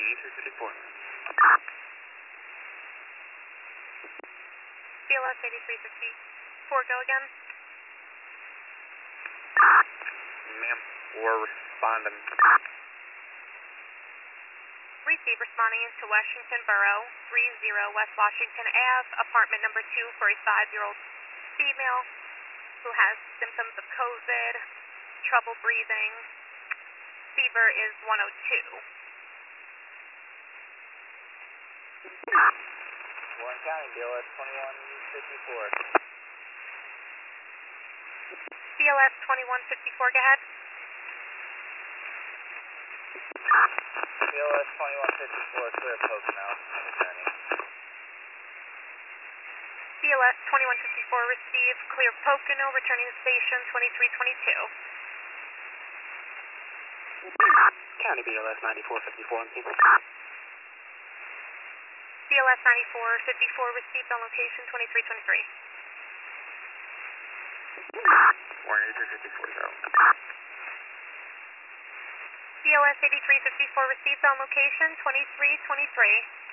8354. BLS 8354, go again. Ma'am, we're responding. Receive responding to Washington Borough, 30 West Washington Ave, apartment number 2 for a 5-year-old female who has symptoms of COVID, trouble breathing, fever is 102. Warren County, BLS 2154. BLS 2154, go ahead. BLS 2154, clear Pocono, returning. BLS 2154, receive, clear Pocono, returning to station 2322. County BLS 9454, BLS 9454, received on location 2323. Warren 8354, go. BLS 8354, received on location 2323.